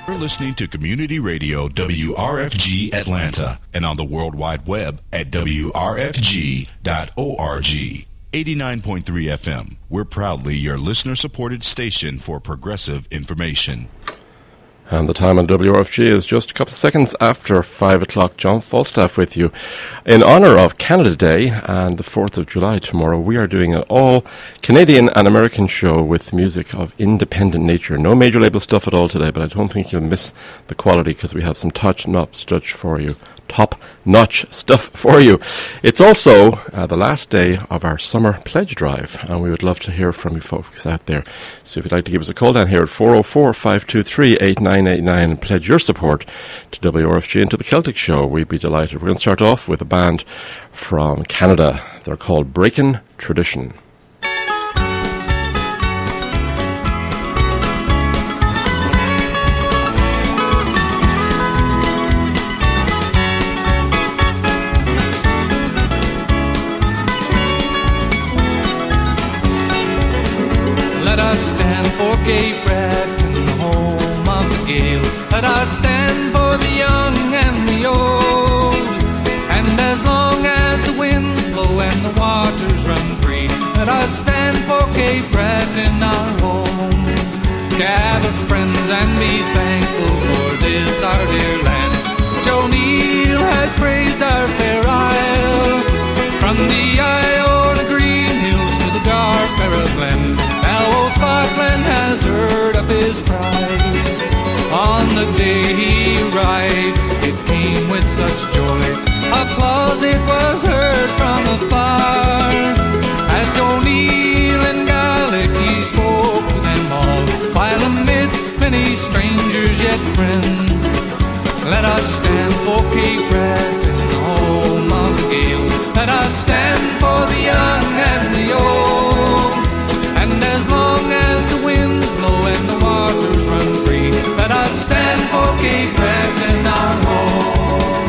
You're listening to Community Radio WRFG Atlanta and on the World Wide Web at WRFG.org. 89.3 FM. We're proudly your listener-supported station for progressive information. And the time on WRFG is just a couple of seconds after 5 o'clock. John Falstaff with you. In honour of Canada Day and the 4th of July tomorrow, we are doing an all-Canadian and American show with music of independent nature. No major label stuff at all today, but I don't think you'll miss the quality because we have some top-notch stuff for you. It's also the last day of our summer pledge drive, and we would love to hear from you folks out there. So if you'd like to give us a call down here at 404-523-8989 and pledge your support to WRFG and to the Celtic Show, we'd be delighted. We're going to start off with a band from Canada. They're called Breakin' Tradition. Cape Breton, the home of the Gael. Let us stand for the young and the old. And as long as the winds blow and the waters run free, let us stand for Cape Breton, our home. Gather friends and be thankful for this our dear land. Joe Neal has praised our fair isle, from the Iona green hills to the dark Barra Glen. Old Scotland has heard of his pride. On the day he arrived, it came with such joy. Applause it was heard from afar. As O'Neill in Gaelic he spoke to them all, while amidst many strangers yet friends. Let us stand for Cape Breton, home of the Gael. Let us stand for the young and the old. And as long as the winds blow and the waters run free, let us stand for Cape Breton, our home.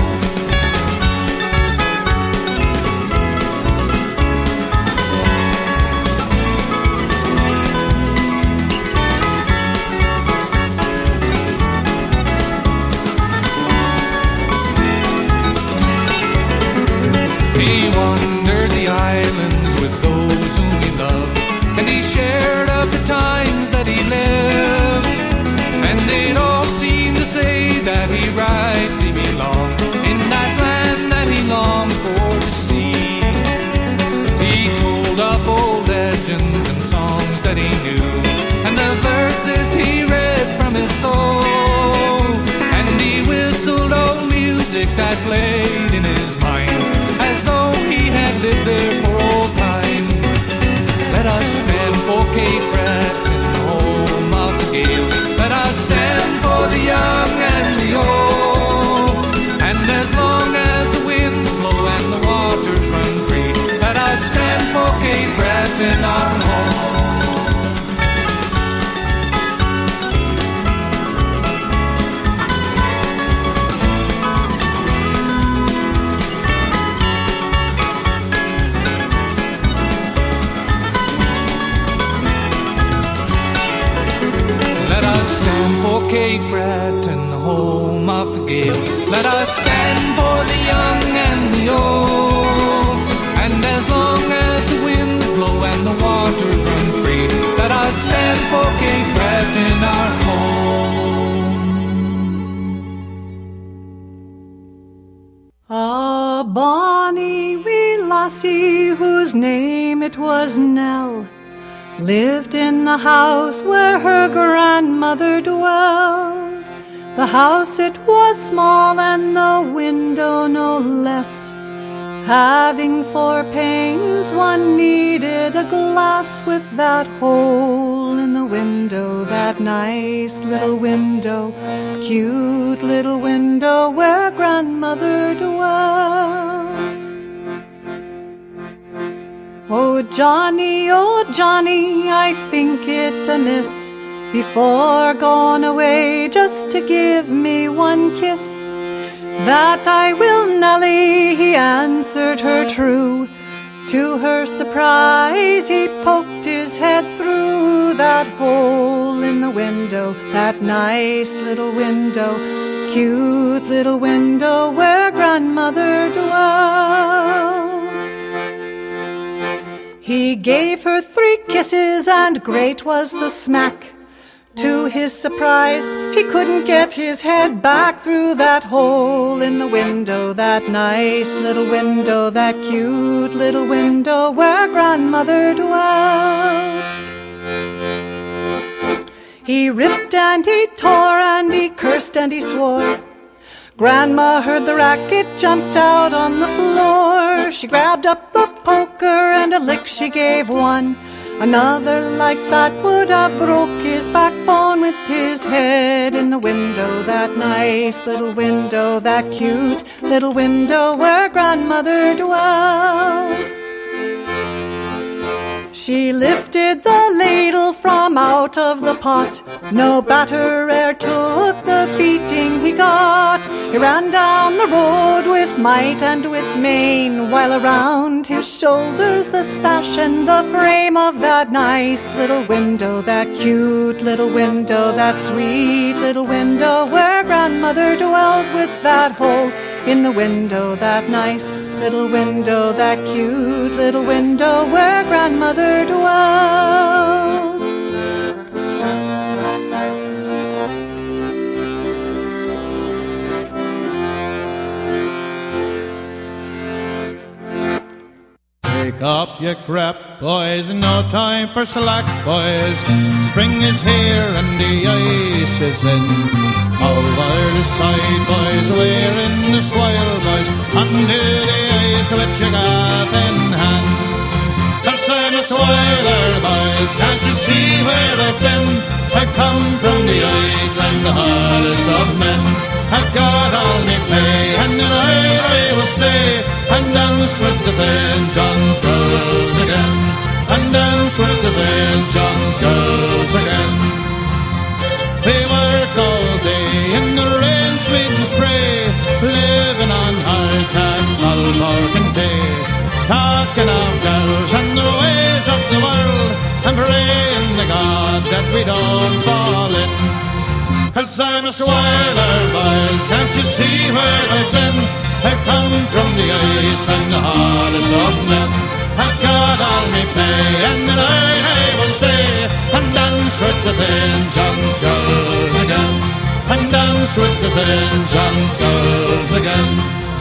He wandered the islands with those whom he loved, and he shared of the times that he lived, and they'd all seem to say that he rightly belonged in that land that he longed for to see. He told of old legends and songs that he knew, and the verses he read from his soul, and he whistled old music that played in his mind, as though he had lived there for all time. Let us stand for Cape Breton, home of the Gael. Let us stand for the young and the old. And as long as the winds blow and the waters run free, let us stand for Cape Breton, our home. Cape Breton, the home of the Gael. Let us stand for the young and the old. And as long as the winds blow and the waters run free, let us stand for Cape Breton, our home. A bonny wee lassie whose name it was Nell lived in the house where her grandmother dwelled. The house it was small and the window no less. Having 4 panes, one needed a glass with that hole in the window, that nice little window, cute little window where grandmother dwelled. Oh Johnny, I think it amiss, before gone away, just to give me one kiss. That I will, Nelly, he answered her true. To her surprise, he poked his head through that hole hole in the window, that nice little window, cute little window where grandmother dwelled. He gave her 3 kisses and great was the smack. To his surprise, he couldn't get his head back through that hole in the window, that nice little window, that cute little window where grandmother dwelled. He ripped and he tore and he cursed and he swore. Grandma heard the racket, jumped out on the floor. She grabbed up the poker and a lick she gave one. Another like that would have broke his backbone with his head in the window, that nice little window, that cute little window where grandmother dwelled. She lifted the ladle from out of the pot. No batter e'er took the beating he got. He ran down the road with might and with main, while around his shoulders the sash and the frame of that nice little window, that cute little window, that sweet little window where grandmother dwelled, with that hole in the window, that nice little window, that cute little window where grandmother dwelled. Take up your crap, boys, no time for slack, boys. Spring is here and the ice is in. Over the side, boys, we're in the swile, boys. Under the ice with your gaff in hand. 'Cause I'm a swiler, boys, can't you see where I've been? I've come from the ice and the hardest of men. I've got all me pay, and tonight I will stay and dance with the St. John's girls again, and dance with the St. John's girls again. We work all day in the rain, sleet and spray, living on hardtack, salt pork and day, talking of girls and the ways of the world, and praying to God that we don't fall in. 'Cause I'm a swiler, boys, can't you see where I've been? I've come from the ice and the hardest of men. I've got all me pay, and tonight I will stay and dance with the St. John's girls again, and dance with the St. John's girls again.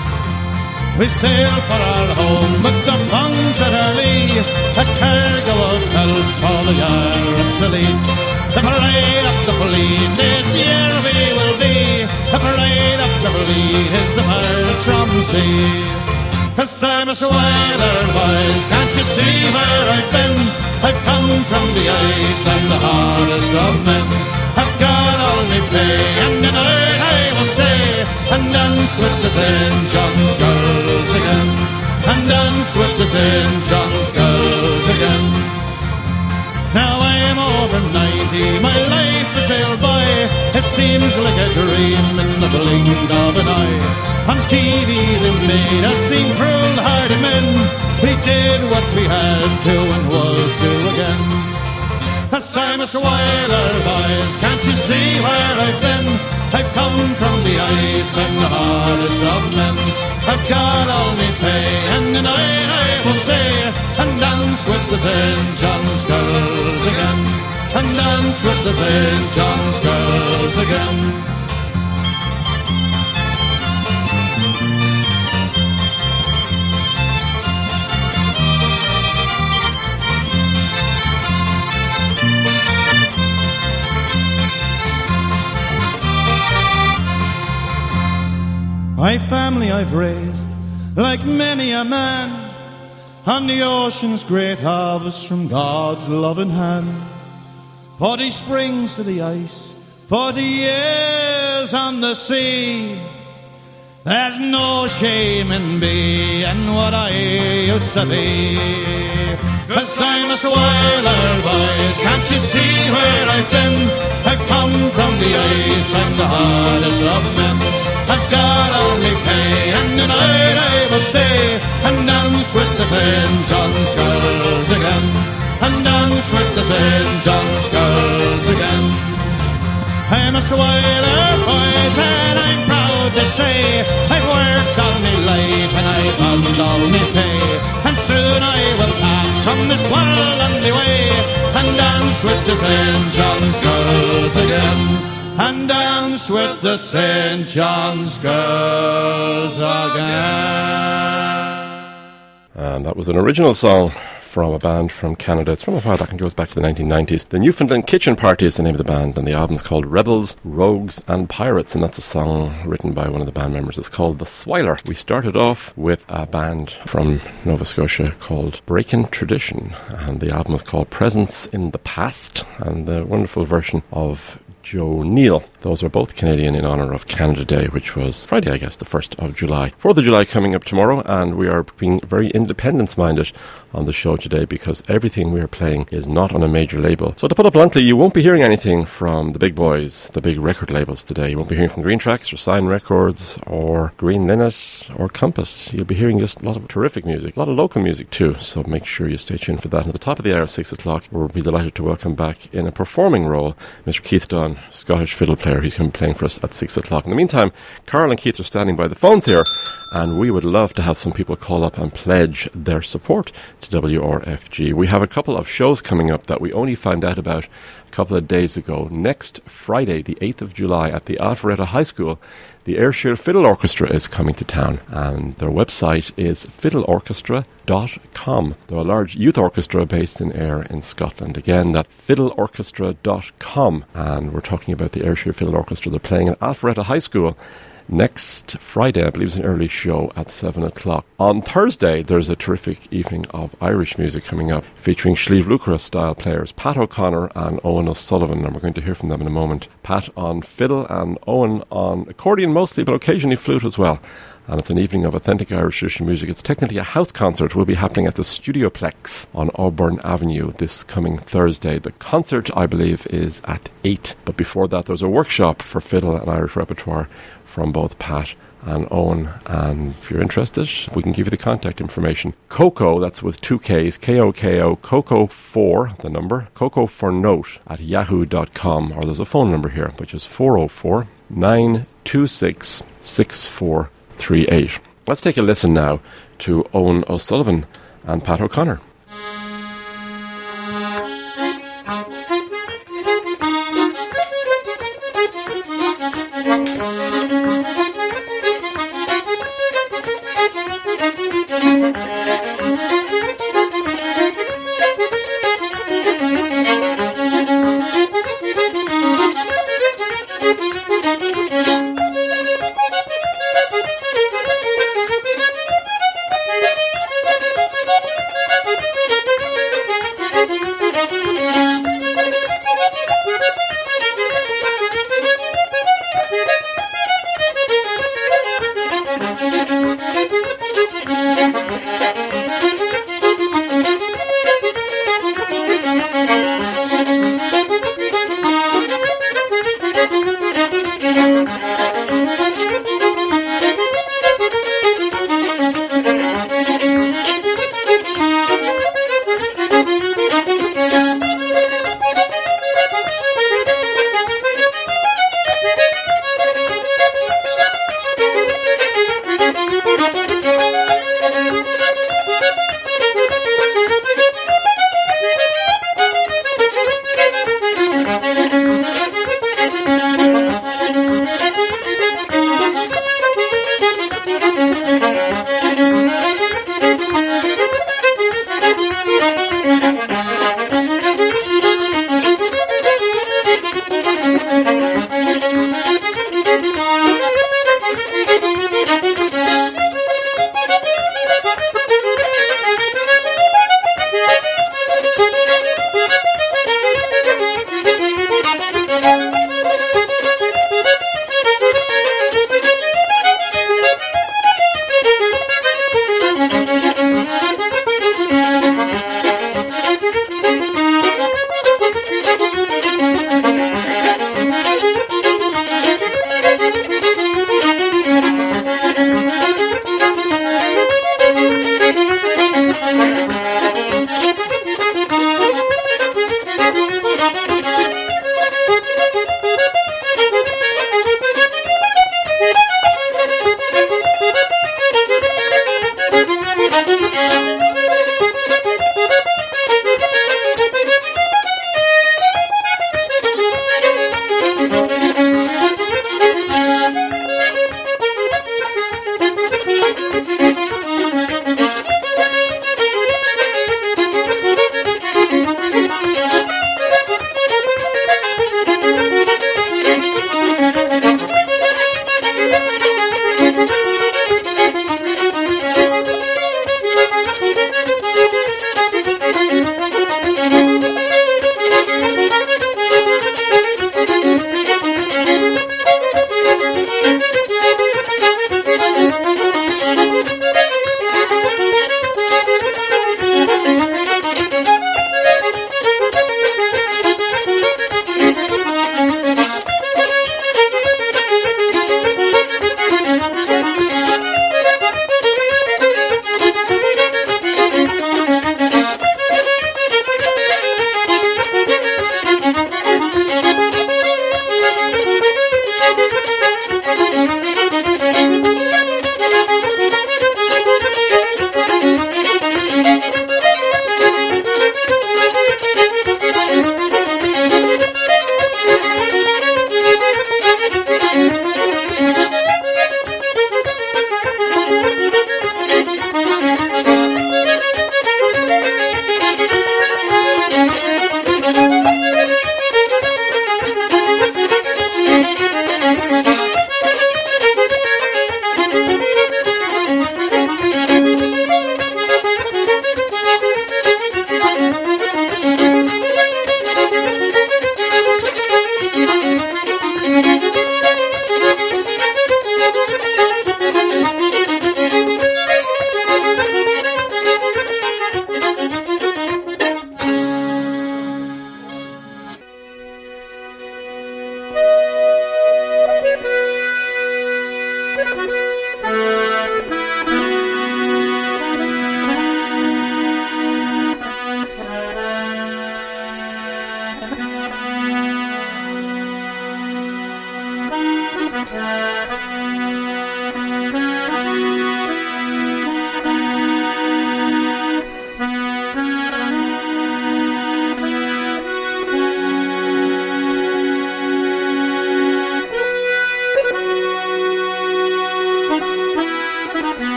We sail for our home with the pungs at our lee, a cargo of pelts for the yards of lee. The parade of the fleet this year we will be, the parade of the fleet is the first from sea. 'Cause I'm a swiler, boys, can't you see where I've been? I've come from the ice and the hardest of men. I've got all me pay, and tonight I will stay and dance with the St. John's girls again, and dance with the St. John's girls again. Now I am over 90, my life is sailed by. It seems like a dream in the blink of an eye. On TV they made us seem cruel-hearted men. We did what we had to and would do again. 'Cause I'm a swiler, boys, can't you see where I've been? I've come from the ice and the hardest of men. I've got all me pay, and tonight I will stay and dance with the St. John's girls again, and dance with the St. John's girls again. My family I've raised, like many a man, on the ocean's great harvest from God's loving hand. 40 springs to the ice, 40 years on the sea. There's no shame in being what I used to be. 'Cause I'm a swiler, boys, can't you see where I've been? I've come from the ice and the hardest of men. I've got all me pay, and tonight I will stay and dance with the St. John's girls again, and dance with the St. John's girls again. I'm a Swiler, boys, and I'm proud to say I've worked all my life and I've earned all my pay, and soon I will pass from this world on my way and dance with the St. John's girls again. And dance with the St. John's girls again. And that was an original song from a band from Canada. It's from a while back and goes back to the 1990s. The Newfoundland Kitchen Party is the name of the band, and the album's called Rebels, Rogues and Pirates, and that's a song written by one of the band members. It's called The Swiler. We started off with a band from Nova Scotia called Breakin' Tradition, and the album is called Presence in the Past, and the wonderful version of Joe Neal. Those are both Canadian in honour of Canada Day, which was Friday, I guess, the 1st of July. 4th of July coming up tomorrow, and we are being very independence-minded on the show today because everything we are playing is not on a major label. So to put it bluntly, you won't be hearing anything from the big boys, the big record labels today. You won't be hearing from Green Tracks or Sign Records or Green Linnet or Compass. You'll be hearing just a lot of terrific music, a lot of local music too, so make sure you stay tuned for that. And at the top of the hour, 6 o'clock, we'll be delighted to welcome back in a performing role Mr. Keith Dunn, Scottish fiddle player. He's going to be playing for us at 6 o'clock. In the meantime, Carl and Keith are standing by the phones here, and we would love to have some people call up and pledge their support to WRFG. We have a couple of shows coming up that we only found out about a couple of days ago. Next Friday, the 8th of July, at the Alpharetta High School, the Ayrshire Fiddle Orchestra is coming to town, and their website is fiddleorchestra.com. They're a large youth orchestra based in Ayr in Scotland. Again, that's fiddleorchestra.com, and we're talking about the Ayrshire Fiddle Orchestra. They're playing at Alpharetta High School next Friday. I believe it's an early show at 7 o'clock. On Thursday, there's a terrific evening of Irish music coming up, featuring Sliabh Luachra style players Pat O'Connor and Owen O'Sullivan, and we're going to hear from them in a moment. Pat on fiddle and Owen on accordion mostly, but occasionally flute as well. And it's an evening of authentic Irish traditional music. It's technically a house concert. Will be happening at the Studioplex on Auburn Avenue this coming Thursday. The concert, I believe, is at 8. But before that, there's a workshop for fiddle and Irish repertoire from both Pat and Owen. And if you're interested, we can give you the contact information. Coco, that's with 2 Ks, K-O-K-O, Coco4, the number, Coco4note at yahoo.com. Or there's a phone number here, which is 404-926-6438. Let's take a listen now to Owen O'Sullivan and Pat O'Connor.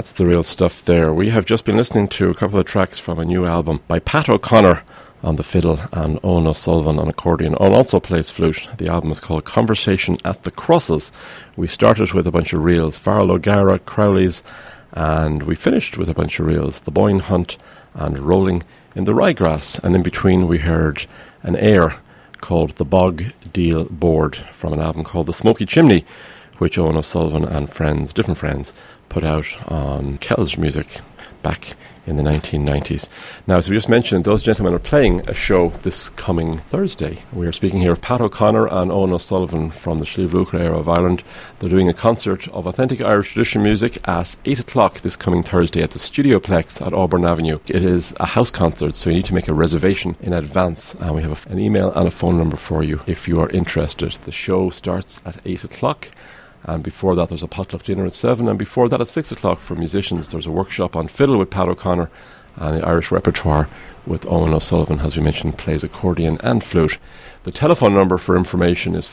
That's the real stuff there. We have just been listening to a couple of tracks from a new album by Pat O'Connor on the fiddle and Owen O'Sullivan on accordion. Owen also plays flute. The album is called Conversation at the Crosses. We started with a bunch of reels, Farrell O'Gara, Crowley's, and we finished with a bunch of reels, The Boyne Hunt and Rolling in the Ryegrass. And in between we heard an air called The Bog Deal Board from an album called The Smoky Chimney, which Owen O'Sullivan and friends, different friends, put out on Kells Music back in the 1990s. Now, as we just mentioned, those gentlemen are playing a show this coming Thursday. We are speaking here of Pat O'Connor and Owen O'Sullivan from the Sliabh Luachra area of Ireland. They're doing a concert of authentic Irish traditional music at 8 o'clock this coming Thursday at the Studioplex at Auburn Avenue. It is a house concert, so you need to make a reservation in advance. And we have an email and a phone number for you if you are interested. The show starts at 8 o'clock. And before that, there's a potluck dinner at 7. And before that, at 6 o'clock for musicians, there's a workshop on fiddle with Pat O'Connor and the Irish repertoire with Owen O'Sullivan, as we mentioned, plays accordion and flute. The telephone number for information is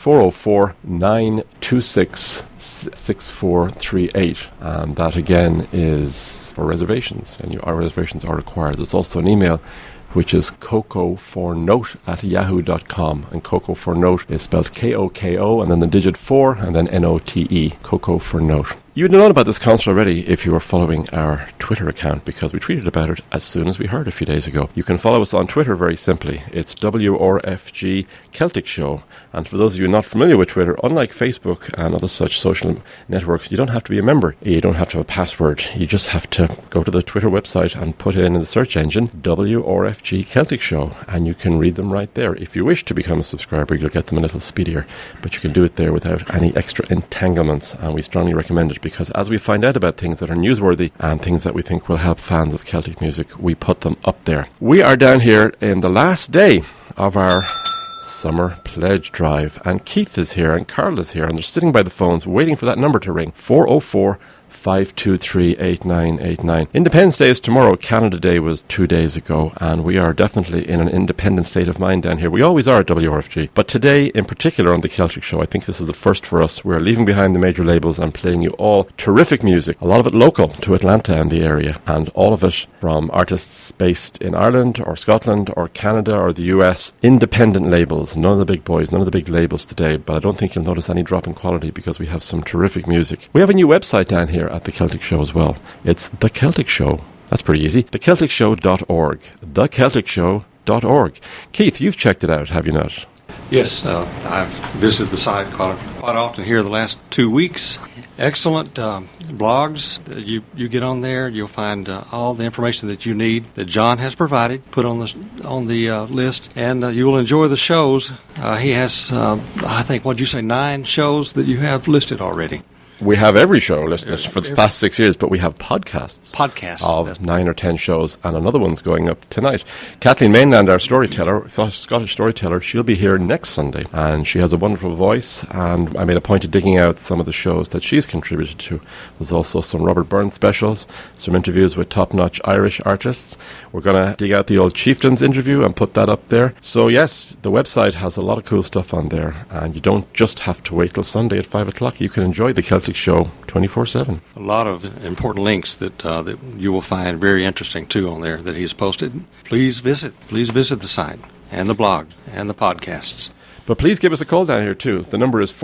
404-926-6438. And that, again, is for reservations. And our reservations are required. There's also an email, which is cocofornote@yahoo.com. And Coco for Note is spelled K-O-K-O and then the digit 4 and then N-O-T-E. Coco for Note. You would have known about this concert already if you were following our Twitter account, because we tweeted about it as soon as we heard a few days ago. You can follow us on Twitter very simply. It's WRFG Celtic Show. And for those of you not familiar with Twitter, unlike Facebook and other such social networks, you don't have to be a member. You don't have to have a password. You just have to go to the Twitter website and put in the search engine WRFG Celtic Show, and you can read them right there. If you wish to become a subscriber, you'll get them a little speedier, but you can do it there without any extra entanglements, and we strongly recommend it, because as we find out about things that are newsworthy and things that we think will help fans of Celtic music, we put them up there. We are down here in the last day of our summer pledge drive, and Keith is here and Carl is here, and they're sitting by the phones waiting for that number to ring. 404-523-8989. Independence Day is tomorrow. Canada Day was 2 days ago, and we are definitely in an independent state of mind down here. We always are at WRFG, but today in particular on the Celtic Show, I think this is the first for us. We're leaving behind the major labels and playing you all terrific music, a lot of it local to Atlanta and the area, and all of it from artists based in Ireland or Scotland or Canada or the US. Independent labels, none of the big boys, none of the big labels today, but I don't think you'll notice any drop in quality because we have some terrific music. We have a new website down here at the Celtic Show as well. It's The Celtic Show. That's pretty easy. TheCelticShow.org. TheCelticShow.org. Keith, you've checked it out, have you not? Yes, I've visited the site quite often here the last 2 weeks. Excellent blogs. You get on there, you'll find all the information that you need that John has provided, put on the list, and you will enjoy the shows. He has, I think, what'd you say, 9 shows that you have listed already. We have every show listed for the past 6 years, but we have podcasts of 9 or 10 shows, and another one's going up tonight. Kathleen Mainland, our storyteller, Scottish storyteller, she'll be here next Sunday, and she has a wonderful voice, and I made a point of digging out some of the shows that she's contributed to. There's also some Robert Burns specials, some interviews with top-notch Irish artists. We're going to dig out the old Chieftains interview and put that up there. So yes, the website has a lot of cool stuff on there, and you don't just have to wait till Sunday at 5 o'clock. You can enjoy the Celtic Show 24/7. A lot of important links that you will find very interesting too on there that he's posted. Please visit the site and the blog and the podcasts. But please give us a call down here too. The number is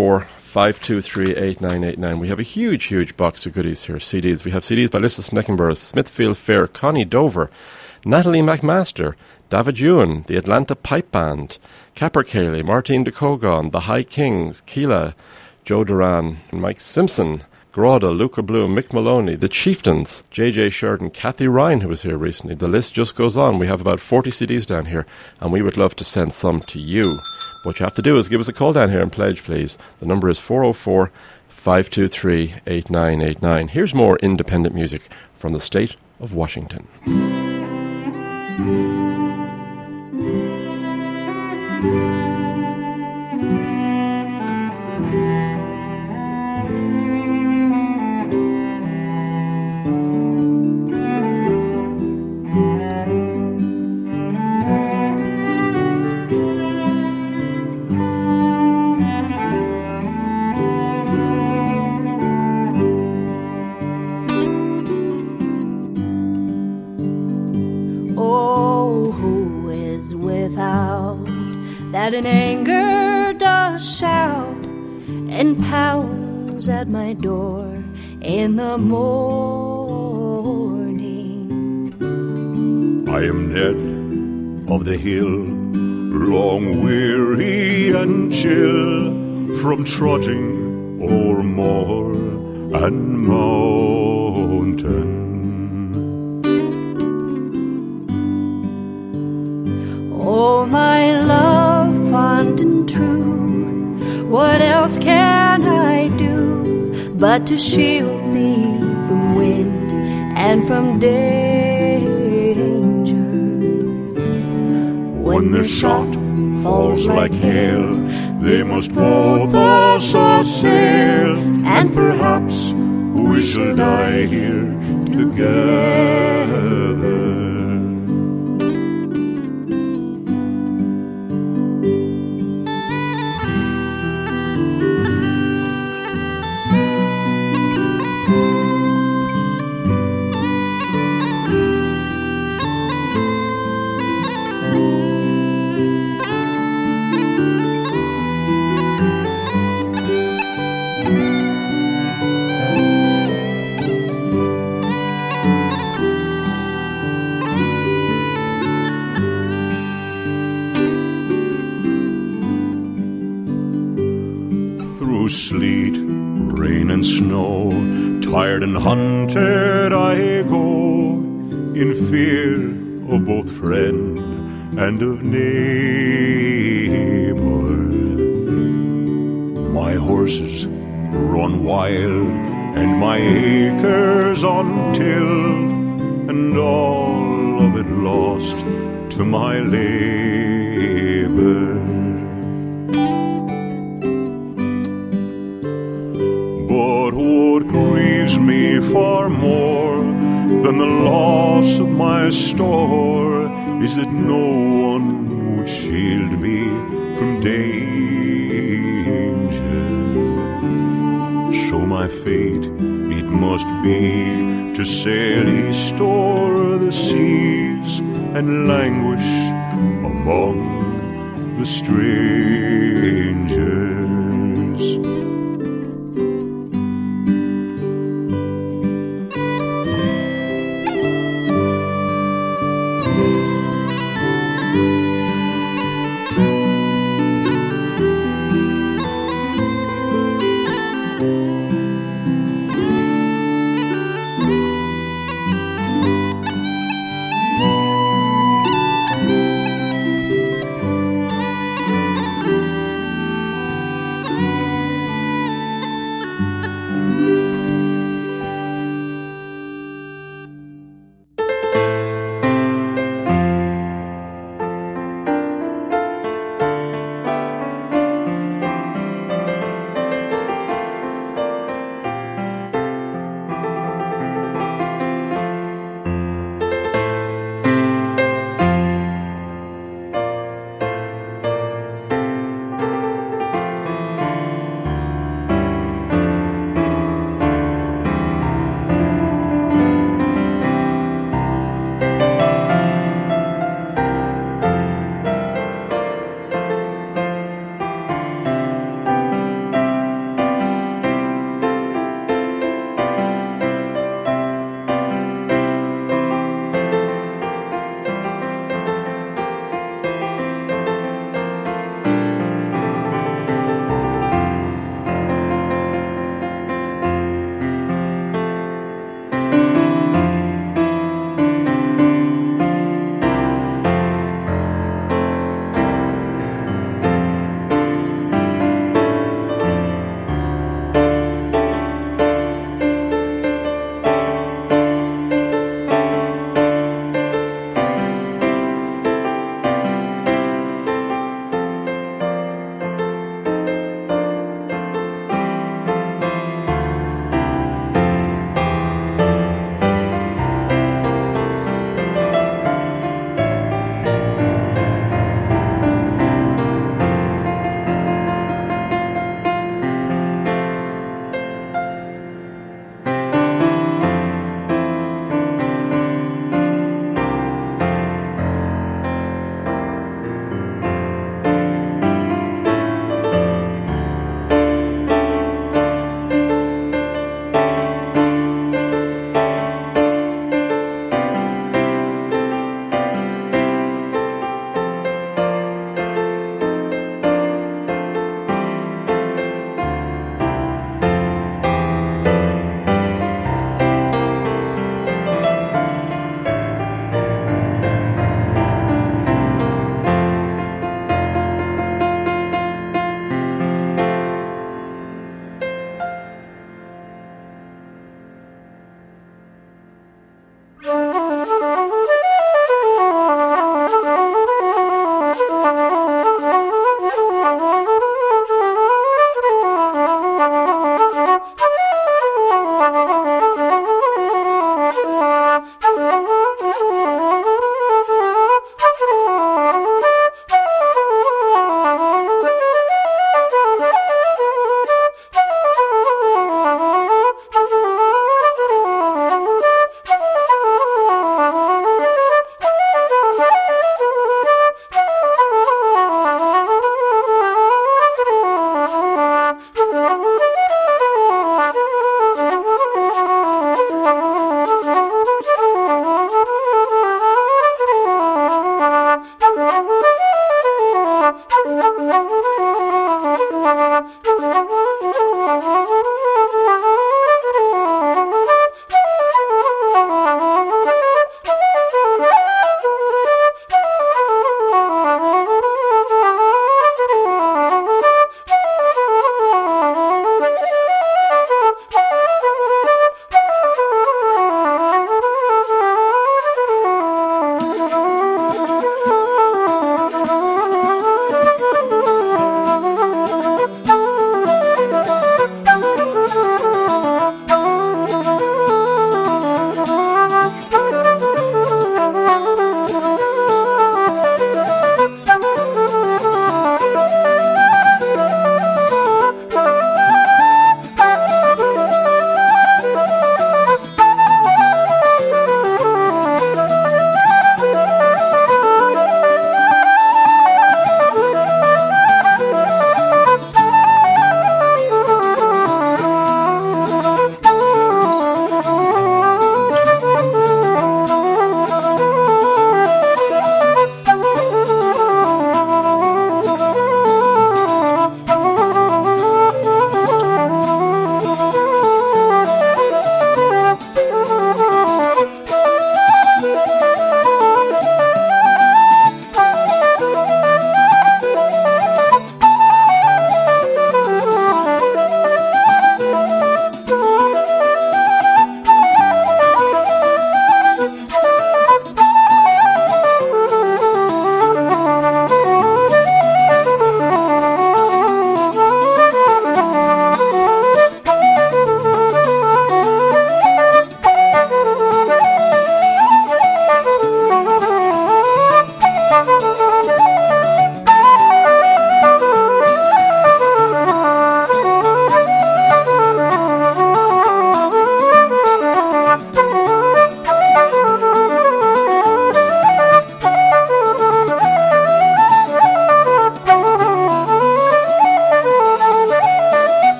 404-523-8989. We have a huge box of goodies here. CDs. We have CDs by Lissa Sneckenberg, Smithfield Fair, Connie Dover, Natalie McMaster, David Ewan, the Atlanta Pipe Band, Capper Cayley, Martine de Cogon, the High Kings, Keela, Joe Duran, Mike Simpson, Grada, Luca Bloom, Mick Maloney, The Chieftains, J.J. Sheridan, Kathy Ryan, who was here recently. The list just goes on. We have about 40 CDs down here, and we would love to send some to you. What you have to do is give us a call down here and pledge, please. The number is 404-523-8989. Here's more independent music from the state of Washington. that in anger does shout and pounds at my door in the morning. I am Ned of the hill, long weary and chill from trudging o'er moor and mountain. Oh, my love fond and true, what else can I do but to shield thee from wind and from danger? When their shot falls like hail, they must both us assail, and perhaps we shall die here together. Sleet, rain and snow, tired and hunted I go, in fear of both friend and of neighbor. My horses run wild and my acres untilled, and all of it lost to my labor. But what grieves me far more than the loss of my store is that no one would shield me from danger. So my fate, it must be to sail east o'er the seas and languish among the strangers.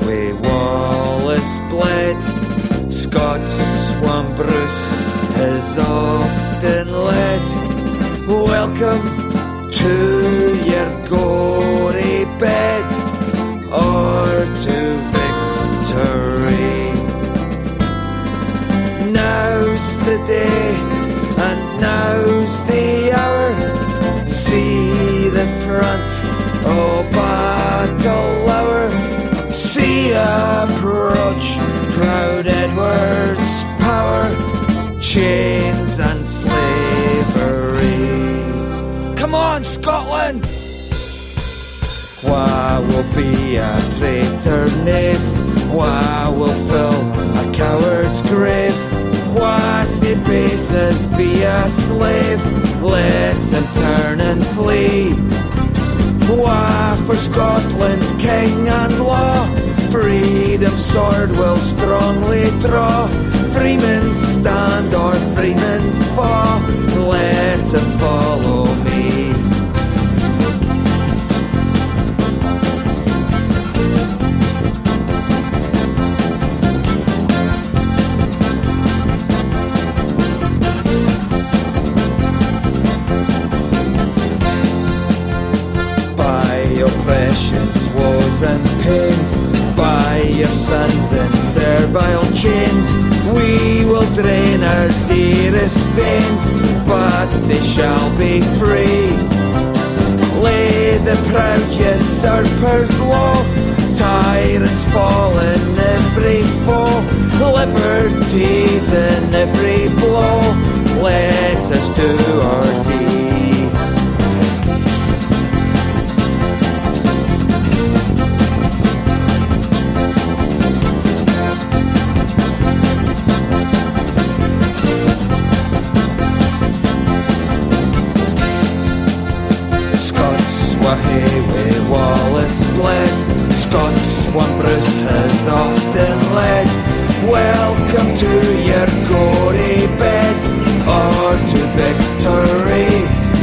wi Wallace bled. Scots one Bruce has often led. Welcome to your gory bed, or to victory. Now's the day and now's the hour. See the front of battle lower. See approach proud Edward's power. Chains and slavery. Come on, Scotland! Why will be a traitor knave? Why will fill a coward's grave? Why say bases be a slave? Let him turn and flee. Why for Scotland's king and law? Freedom's sword will strongly draw. Freemen stand or freemen fall. Let him follow me. Oppressions, woes and pains, by your sons in servile chains. We will drain our dearest veins, but they shall be free. Lay the proud usurpers low, tyrants fall in every foe, liberties in every blow. Let us do our deed. Wi Wallace bled. Scots one Bruce has often led. Welcome to your gory bed, or to victory.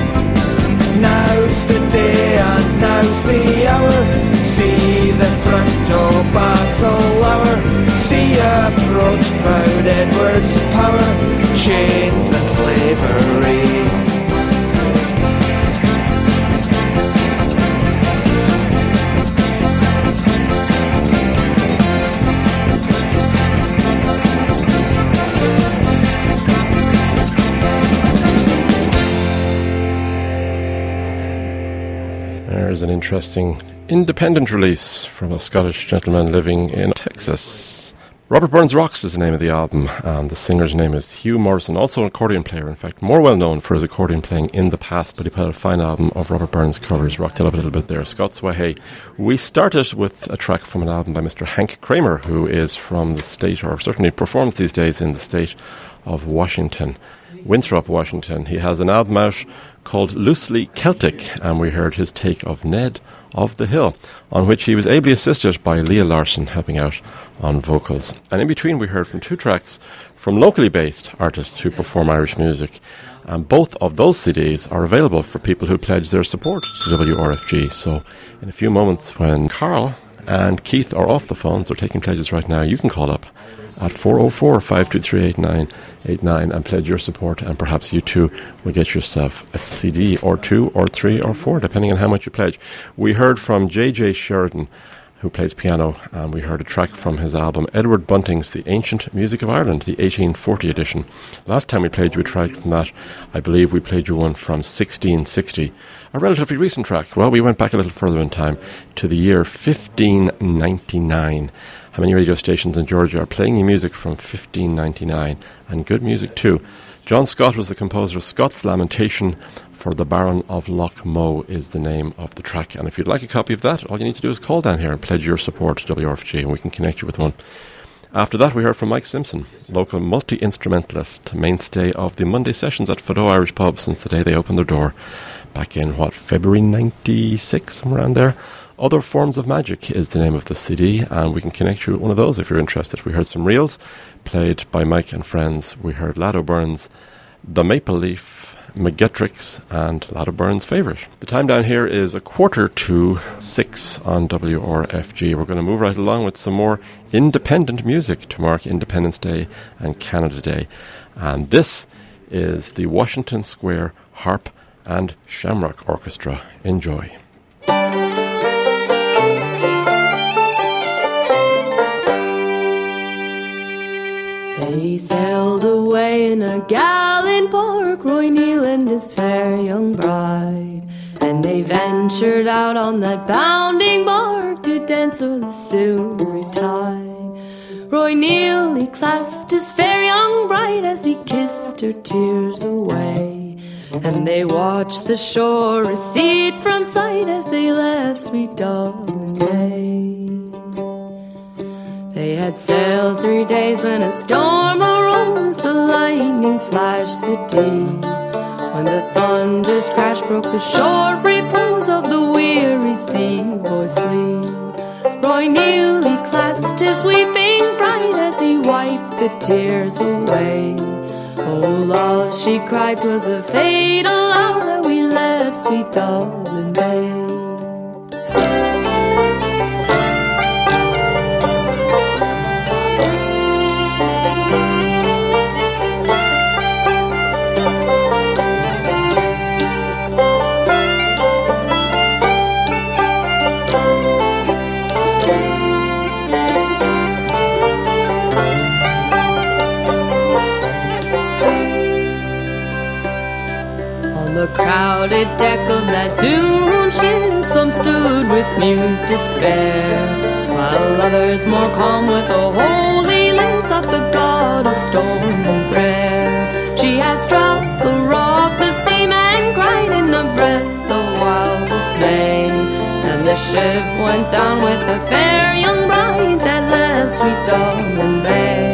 Now's the day and now's the hour. See the front of battle lower. See approach proud Edward's power. Chains and slavery. There's an interesting independent release from a Scottish gentleman living in Texas. Robert Burns Rocks is the name of the album, and the singer's name is Hugh Morrison, also an accordion player, in fact, more well known for his accordion playing in the past, but he put out a fine album of Robert Burns covers. Rocked it up a little bit there. Scots Wha Hae. We started with a track from an album by Mr. Hank Kramer, who is from the state, or certainly performs these days in the state of Washington, Winthrop, Washington. He has an album out called Loosely Celtic, and we heard his take of Ned of the Hill, on which he was ably assisted by Leah Larson helping out on vocals. And in between we heard from two tracks from locally based artists who perform Irish music, and both of those CDs are available for people who pledge their support to WRFG. So in a few moments, when Carl and Keith are off the phones, they're taking pledges right now, you can call up at 404-523-8989 and pledge your support, and perhaps you too will get yourself a CD or two or three or four, depending on how much you pledge. We heard from J.J. Sheridan, who plays piano, and we heard a track from his album Edward Bunting's The Ancient Music of Ireland, the 1840 edition. Last time we played you a track from that, I believe we played you one from 1660, a relatively recent track. Well, we went back a little further in time to the year 1599. How many radio stations in Georgia are playing you music from 1599, and good music too? John Scott was the composer. Scott's Lamentation for the Baron of Loch Moe is the name of the track, and if you'd like a copy of that, all you need to do is call down here and pledge your support to WRFG, and we can connect you with one. After that, we heard from Mike Simpson, local multi-instrumentalist, mainstay of the Monday sessions at Fado Irish Pub since the day they opened their door back in, February 96, somewhere around there. Other Forms of Magic is the name of the CD, and we can connect you with one of those if you're interested. We heard some reels played by Mike and friends. We heard Lad O'Byrne's The Maple Leaf, McGettricks and Lada Byrne's favourite. The time down here is 5:45 on WRFG. We're going to move right along with some more independent music to mark Independence Day and Canada Day. And this is the Washington Square Harp and Shamrock Orchestra. Enjoy. They sailed away in a gallant bark, Roy Neal and his fair young bride, and they ventured out on that bounding bark to dance o'er the silvery tide. Roy Neal, he clasped his fair young bride as he kissed her tears away, and they watched the shore recede from sight as they left sweet Dublin Bay. They had sailed 3 days when a storm arose, the lightning flashed the deep, when the thunder's crash broke the short repose of the weary sea boy's sleep. Roy Neal, he clasped his weeping bride as he wiped the tears away. Oh love, she cried, 'twas a fatal hour that we left sweet Dublin Bay. The crowded deck of that doomed ship, some stood with mute despair, while others more calm with a holy lips sought the God of storm and prayer. She has struck the rock, the seaman cried in a breath of wild dismay, and the ship went down with a fair young bride that left sweet Dublin Bay.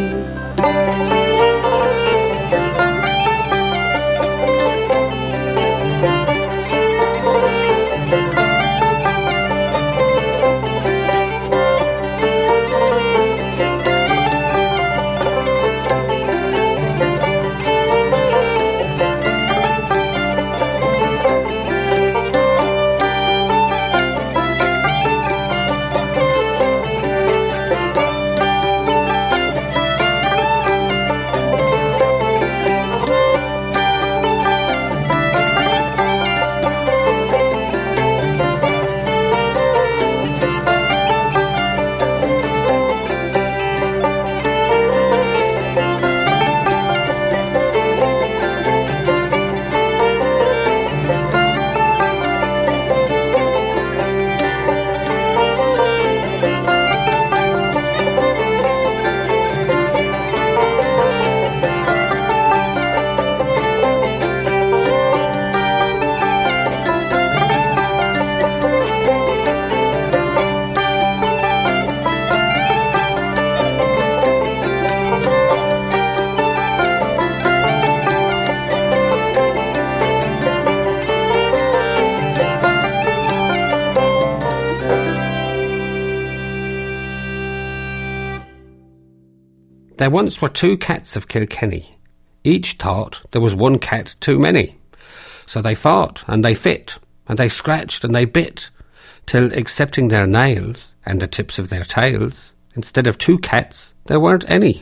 There once were 2 cats of Kilkenny. Each thought there was 1 cat too many. So they fought and they fit, and they scratched and they bit, till, excepting their nails and the tips of their tails, instead of 2 cats, there weren't any.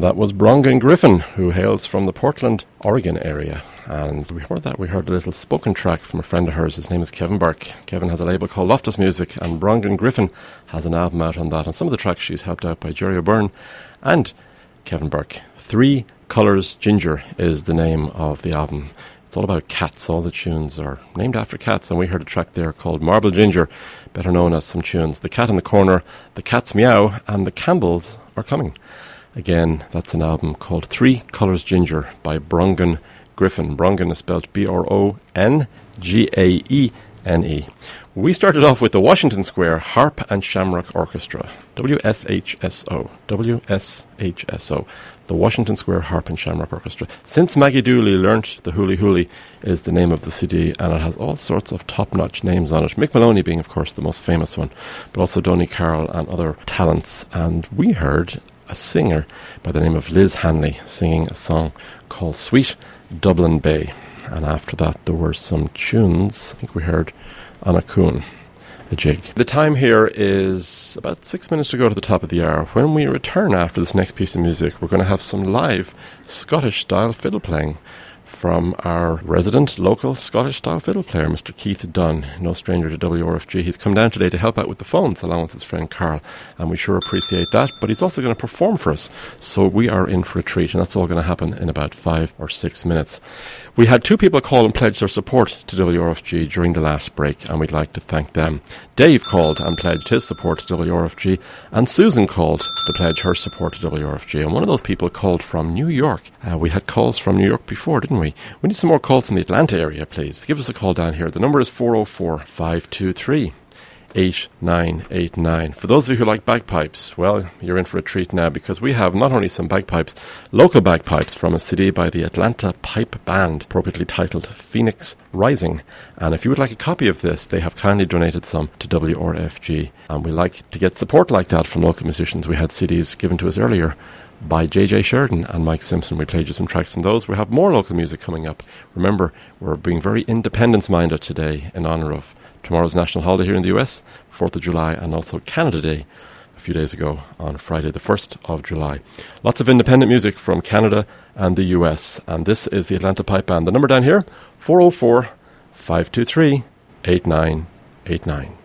And that was Brongan Griffin, who hails from the Portland, Oregon area. And we heard a little spoken track from a friend of hers. His name is Kevin Burke. Kevin has a label called Loftus Music, and Brongan Griffin has an album out on that. And some of the tracks she's helped out by Jerry O'Byrne and Kevin Burke. 3 Colours Ginger is the name of the album. It's all about cats. All the tunes are named after cats, and we heard a track there called Marble Ginger, better known as some tunes The Cat in the Corner, The Cat's Meow, and The Campbells Are Coming. Again, that's an album called 3 Colours Ginger by Brongan Griffin. Brongan is spelled Brongaene. We started off with the Washington Square Harp and Shamrock Orchestra, WSHSO. The Washington Square Harp and Shamrock Orchestra. Since Maggie Dooley learnt the Hooly Hooly is the name of the CD, and it has all sorts of top-notch names on it. Mick Maloney being, of course, the most famous one, but also Donny Carroll and other talents. And we heard a singer by the name of Liz Hanley singing a song called Sweet Dublin Bay. And after that there were some tunes. I think we heard Anna Coon, a jig. The time here is about 6 minutes to go to the top of the hour. When we return after this next piece of music, we're going to have some live Scottish-style fiddle playing from our resident local Scottish-style fiddle player, Mr. Keith Dunn, no stranger to WRFG. He's come down today to help out with the phones along with his friend Carl, and we sure appreciate that. But he's also going to perform for us, so we are in for a treat, and that's all going to happen in about 5 or 6 minutes. We had 2 people call and pledge their support to WRFG during the last break, and we'd like to thank them. Dave called and pledged his support to WRFG, and Susan called to pledge her support to WRFG. And one of those people called from New York. We had calls from New York before, didn't we? We need some more calls from the Atlanta area, please. Give us a call down here. The number is 404-523. 8989. For those of you who like bagpipes, well, you're in for a treat now, because we have not only some bagpipes, local bagpipes from a CD by the Atlanta Pipe Band, appropriately titled Phoenix Rising. And if you would like a copy of this, they have kindly donated some to WRFG. And we like to get support like that from local musicians. We had CDs given to us earlier by J.J. Sheridan and Mike Simpson. We played you some tracks from those. We have more local music coming up. Remember, we're being very independence-minded today in honour of tomorrow's national holiday here in the US, 4th of July, and also Canada Day a few days ago on Friday the 1st of July. Lots of independent music from Canada and the US, and this is the Atlanta Pipe Band. The number down here, 404-523-8989.